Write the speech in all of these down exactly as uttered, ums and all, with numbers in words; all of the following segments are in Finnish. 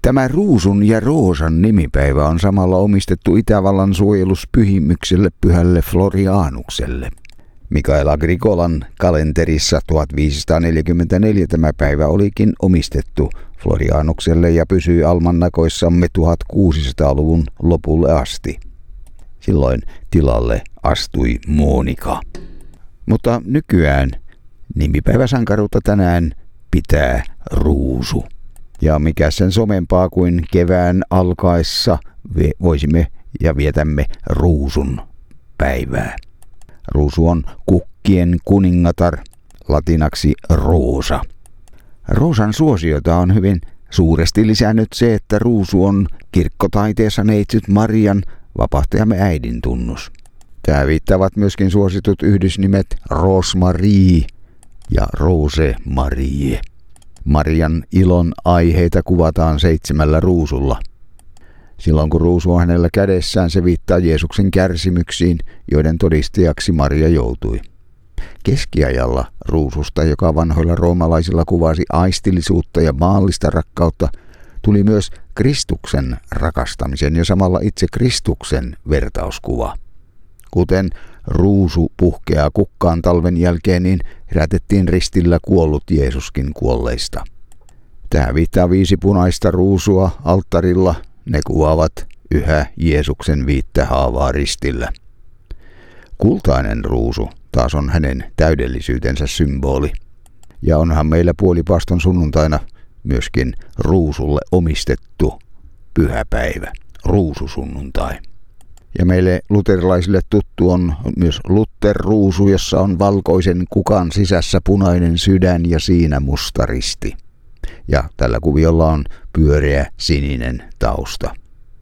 Tämä Ruusun ja Roosan nimipäivä on samalla omistettu Itävallan suojeluspyhimykselle pyhälle Florianukselle. Mikael Agricolan kalenterissa tuhatviisisataaneljäkymmentäneljä tämä päivä olikin omistettu Florianukselle ja pysyi almannakoissamme tuhatkuusisataaluvun lopulle asti. Silloin tilalle astui Monika. Mutta nykyään nimipäiväsankaruutta tänään pitää Ruusu. Ja mikä sen somempaa kuin kevään alkaessa voisimme ja vietämme Ruusun päivää. Ruusu on kukkien kuningatar, latinaksi Roosa. Roosan suosiota on hyvin suuresti lisännyt se, että Ruusu on kirkkotaiteessa neitsyt Marian, vapahtajamme äidin tunnus. Tämä viittaavat myöskin suositut yhdysnimet Rosemarie ja Rose Marie. Marian ilon aiheita kuvataan seitsemällä ruusulla. Silloin kun ruusu on hänellä kädessään, se viittaa Jeesuksen kärsimyksiin, joiden todistajaksi Maria joutui. Keskiajalla ruususta, joka vanhoilla roomalaisilla kuvasi aistillisuutta ja maallista rakkautta, tuli myös Kristuksen rakastamisen ja samalla itse Kristuksen vertauskuva. Kuten ruusu puhkeaa kukkaan talven jälkeen, niin herätettiin ristillä kuollut Jeesuskin kuolleista. Tähän viittaa viisi punaista ruusua alttarilla. Ne kuvaavat yhä Jeesuksen viittä haavaa ristillä. Kultainen ruusu taas on hänen täydellisyytensä symboli. Ja onhan meillä puolipaston sunnuntaina myöskin ruusulle omistettu pyhäpäivä, ruususunnuntai. Ja meille luterilaisille tuttu on myös Luther-ruusu, jossa on valkoisen kukan sisässä punainen sydän ja siinä musta risti. Ja tällä kuviolla on pyöreä sininen tausta.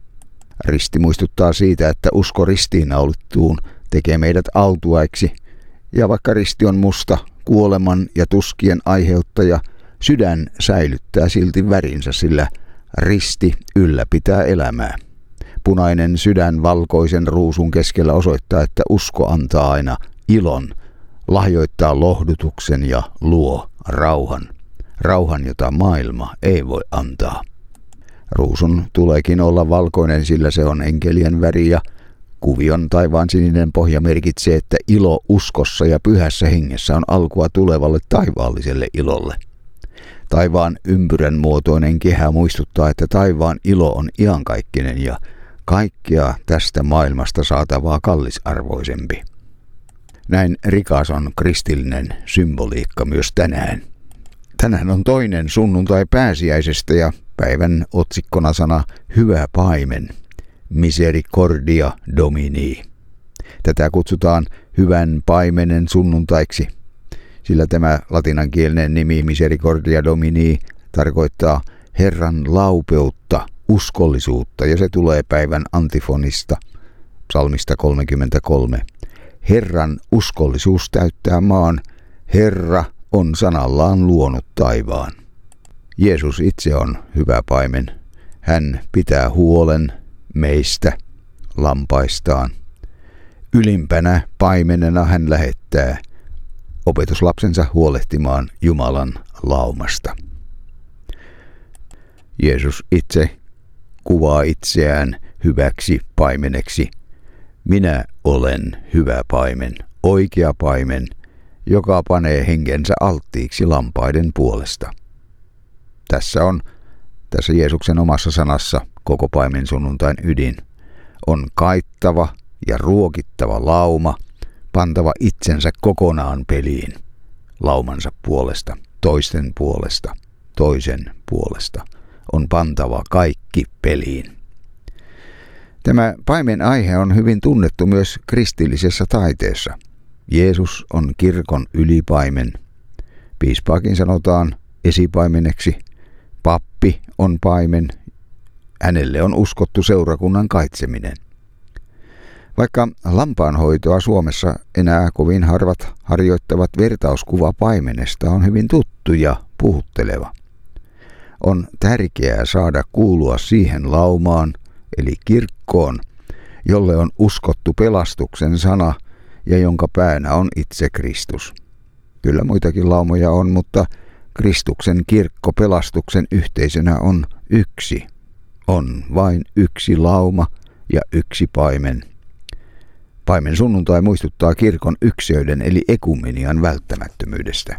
Risti muistuttaa siitä, että usko ristiinnaulittuun tekee meidät autuaiksi. Ja vaikka risti on musta, kuoleman ja tuskien aiheuttaja, sydän säilyttää silti värinsä, sillä risti ylläpitää elämää. Punainen sydän valkoisen ruusun keskellä osoittaa, että usko antaa aina ilon, lahjoittaa lohdutuksen ja luo rauhan. Rauhan, jota maailma ei voi antaa. Ruusun tuleekin olla valkoinen, sillä se on enkelien väri ja kuvion taivaan sininen pohja merkitsee, että ilo uskossa ja pyhässä hengessä on alkua tulevalle taivaalliselle ilolle. Taivaan ympyrän muotoinen kehä muistuttaa, että taivaan ilo on iankaikkinen ja kaikkea tästä maailmasta saatavaa kallisarvoisempi. Näin rikas on kristillinen symboliikka myös tänään. Tänään on toinen sunnuntai pääsiäisestä ja päivän otsikkona sana hyvä paimen, misericordia domini. Tätä kutsutaan hyvän paimenen sunnuntaiksi, sillä tämä latinankielinen nimi misericordia domini tarkoittaa Herran laupeutta, uskollisuutta, ja se tulee päivän antifonista, psalmista kolmekymmentäkolme. Herran uskollisuus täyttää maan, Herra on sanallaan luonut taivaan. Jeesus itse on hyvä paimen. Hän pitää huolen meistä, lampaistaan. Ylimpänä paimenena hän lähettää opetuslapsensa huolehtimaan Jumalan laumasta. Jeesus itse kuvaa itseään hyväksi paimeneksi. Minä olen hyvä paimen, oikea paimen, joka panee henkensä alttiiksi lampaiden puolesta. Tässä on, tässä Jeesuksen omassa sanassa, koko paimen sunnuntain ydin. On kaittava ja ruokittava lauma, pantava itsensä kokonaan peliin, laumansa puolesta, toisten puolesta, toisen puolesta. On pantava kaikki peliin. Tämä paimen aihe on hyvin tunnettu myös kristillisessä taiteessa. Jeesus on kirkon ylipaimen. Piispaakin sanotaan esipaimeneksi. Pappi on paimen. Hänelle on uskottu seurakunnan kaitseminen. Vaikka lampaanhoitoa Suomessa enää kovin harvat harjoittavat, vertauskuva paimenesta on hyvin tuttu ja puhutteleva. On tärkeää saada kuulua siihen laumaan, eli kirkkoon, jolle on uskottu pelastuksen sana ja jonka päänä on itse Kristus. Kyllä muitakin laumoja on, mutta Kristuksen kirkko pelastuksen yhteisönä on yksi. On vain yksi lauma ja yksi paimen. Paimen sunnuntai muistuttaa kirkon ykseyden eli ekumenian välttämättömyydestä.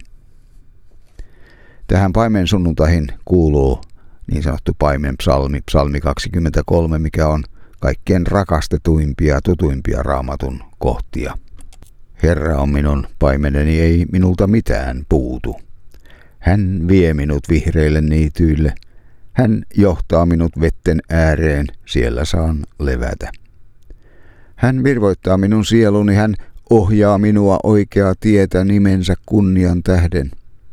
Tähän paimen sunnuntaihin kuuluu niin sanottu paimen psalmi, psalmi kaksikymmentäkolme, mikä on kaikkein rakastetuimpia ja tutuimpia Raamatun kohtia. Herra on minun paimeneni, ei minulta mitään puutu. Hän vie minut vihreille niityille. Hän johtaa minut vetten ääreen, siellä saan levätä. Hän virvoittaa minun sieluni, hän ohjaa minua oikeaa tietä nimensä kunnian tähden.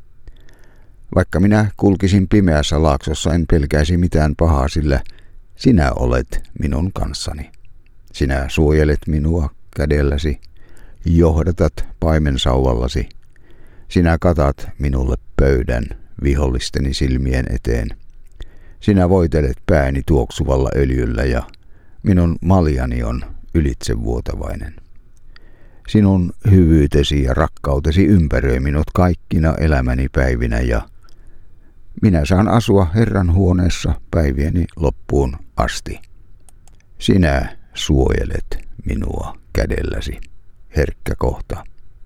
Vaikka minä kulkisin pimeässä laaksossa, en pelkäisi mitään pahaa, sillä sinä olet minun kanssani. Sinä suojelet minua kädelläsi, johdatat paimensauvallasi. Sinä katat minulle pöydän vihollisteni silmien eteen. Sinä voitelet pääni tuoksuvalla öljyllä ja minun maljani on ylitsevuotavainen. Sinun hyvyytesi ja rakkautesi ympäröi minut kaikkina elämäni päivinä ja minä saan asua Herran huoneessa päivieni loppuun asti. Sinä suojelet minua kädelläsi. Herkkä kohta.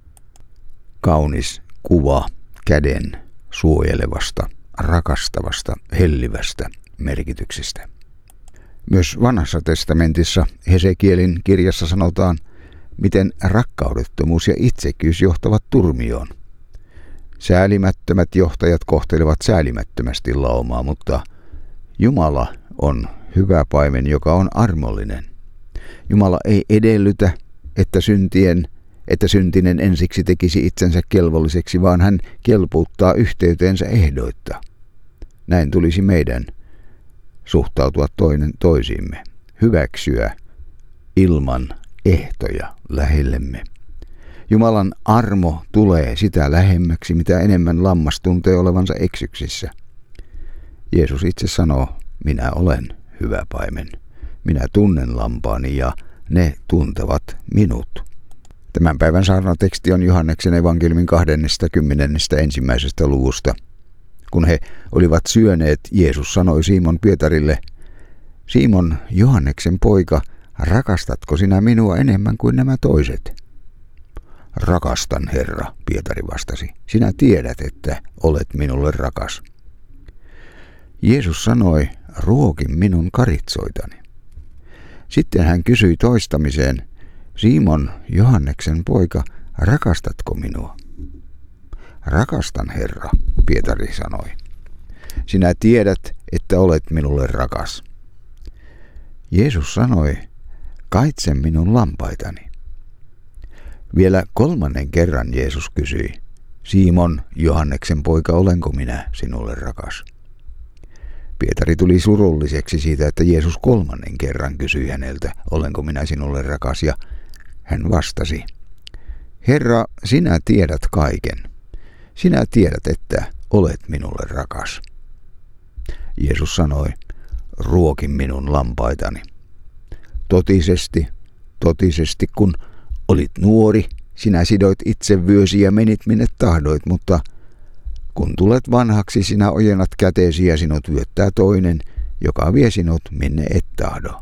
Kaunis kuva käden suojelevasta, rakastavasta, hellivästä merkityksestä. Myös Vanhassa testamentissa Hesekielin kirjassa sanotaan, miten rakkaudettomuus ja itsekkyys johtavat turmioon. Säälimättömät johtajat kohtelevat säälimättömästi laumaa, mutta Jumala on hyvä paimen, joka on armollinen. Jumala ei edellytä, että syntien, että syntinen ensiksi tekisi itsensä kelvolliseksi, vaan hän kelpuuttaa yhteyteensä ehdoitta. Näin tulisi meidän suhtautua toinen toisiimme, hyväksyä ilman ehtoja lähellemme. Jumalan armo tulee sitä lähemmäksi, mitä enemmän lammas tuntee olevansa eksyksissä. Jeesus itse sanoo, minä olen hyvä paimen. Minä tunnen lampaani ja ne tuntevat minut. Tämän päivän saarnateksti on Johanneksen evankeliumin kahdeskymmenes ensimmäisestä luvusta. Kun he olivat syöneet, Jeesus sanoi Simon Pietarille, Simon, Johanneksen poika, rakastatko sinä minua enemmän kuin nämä toiset? Rakastan, Herra, Pietari vastasi. Sinä tiedät, että olet minulle rakas. Jeesus sanoi, ruoki minun karitsoitani. Sitten hän kysyi toistamiseen, Simon, Johanneksen poika, rakastatko minua? Rakastan, Herra, Pietari sanoi. Sinä tiedät, että olet minulle rakas. Jeesus sanoi, kaitse minun lampaitani. Vielä kolmannen kerran Jeesus kysyi, Simon, Johanneksen poika, olenko minä sinulle rakas? Pietari tuli surulliseksi siitä, että Jeesus kolmannen kerran kysyi häneltä, olenko minä sinulle rakas, ja hän vastasi, Herra, sinä tiedät kaiken. Sinä tiedät, että olet minulle rakas. Jeesus sanoi, ruoki minun lampaitani. Totisesti, totisesti, kun olit nuori, sinä sidoit itse vyösi ja menit minne tahdoit, mutta kun tulet vanhaksi, sinä ojennat käteesi ja sinut vyöttää toinen, joka vie sinut minne et tahdo.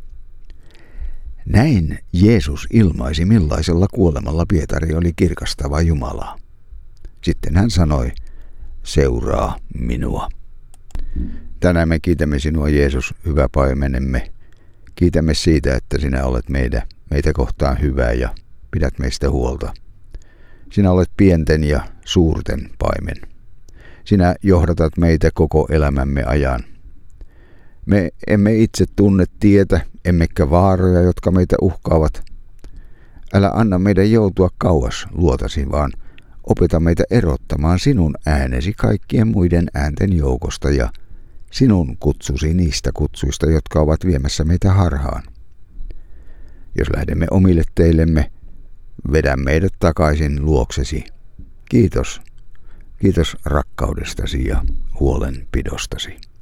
Näin Jeesus ilmaisi, millaisella kuolemalla Pietari oli kirkastava Jumalaa. Sitten hän sanoi, seuraa minua. Tänään me kiitämme sinua, Jeesus, hyvä paimenemme. Kiitämme siitä, että sinä olet meitä, meitä kohtaan hyvä ja pidät meistä huolta. Sinä olet pienten ja suurten paimen. Sinä johdatat meitä koko elämämme ajan. Me emme itse tunne tietä, emmekä vaaroja, jotka meitä uhkaavat. Älä anna meidän joutua kauas luotasi, vaan opeta meitä erottamaan sinun äänesi kaikkien muiden äänten joukosta ja sinun kutsusi niistä kutsuista, jotka ovat viemässä meitä harhaan. Jos lähdemme omille teillemme, vedä meidät takaisin luoksesi. Kiitos. Kiitos rakkaudestasi ja huolenpidostasi.